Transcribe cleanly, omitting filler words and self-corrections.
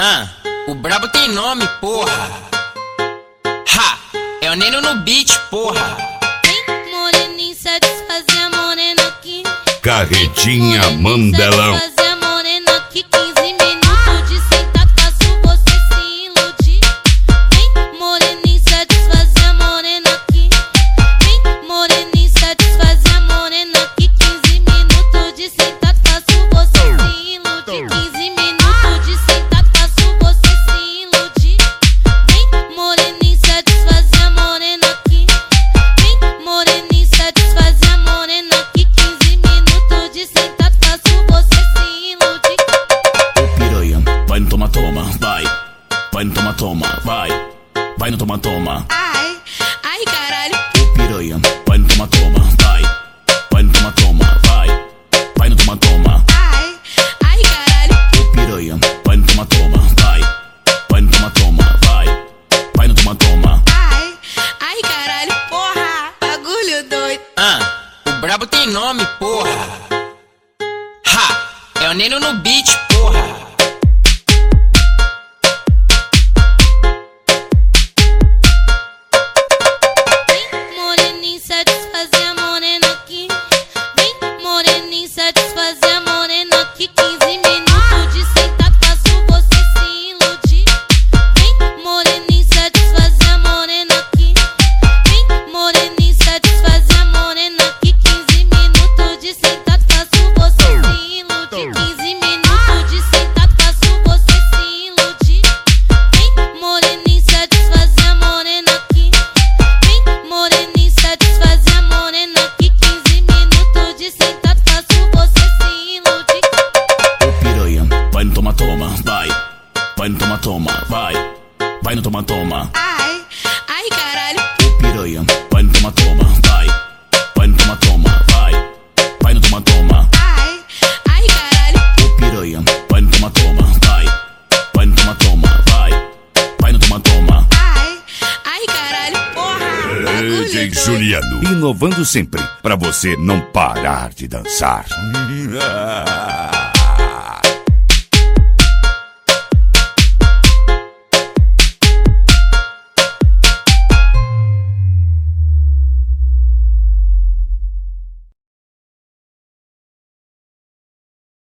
O brabo tem nome, porra. Ha, é o Neno no beat, porra. Vem moreninho satisfazer a morena aqui. Carretinha Mandelão. Satisfazer a morena aqui. 15 minutos de sentado faço você se iludir. Vem moreninho satisfazer a morena aqui. Vem moreninho satisfazer a morena aqui. 15 minutos de sentado faço você se iludir. 15 minutos de sentado faço você se iludir. Vem moreninho satisfazer a morena aqui. Vem moreninho satisfazer a morena aqui. 15 minutos de sentado faço você se iludir. Ô piranha, vai no toma-toma, vai. Vai no toma-toma, vai. Vai no toma-toma. Ai, ai caralho. Ô piranha, vai no toma-toma, vai. Vai no toma-toma, vai. Vai no toma-toma. Ai, ai caralho. Ô piranha, vai no toma-toma, vai. Vai no toma-toma, vai. Vai no toma-toma. Ai, ai caralho. Porra, bagulho doido. O brabo tem nome, porra. Ha, é o Neno no beat, porra. Vem moreninho satisfazer a morena aqui. Vem moreninho satisfazer a morena aqui. 15 minutos de sentado faço você se iludir. Vem moreninho satisfazer a morena aqui. Vem moreninho satisfazer a morena aqui. 15 minutos de sentado faço você se iludir. 15 minutos de sentado faço você se iludir. Vem moreninho satisfazer a morena aqui. Vem moreninho satisfazer a morena aqui. 15 minutos de sentado faço você se iludir. Ô piranha, vai no toma-toma, vai. Vai no toma-toma, vai. Vai no toma-toma. Ai, ai caralho. Ô piranha, vai no toma-toma, vai. Vai no toma-toma, vai. Vai no toma-toma. Ai, ai caralho. Ô piranha, vai no toma-toma, vai. Vai no toma-toma, vai. Vai no toma-toma. Ai, ai caralho. Porra, bagulho DJ doido. Juliano, inovando sempre pra você não parar de dançar.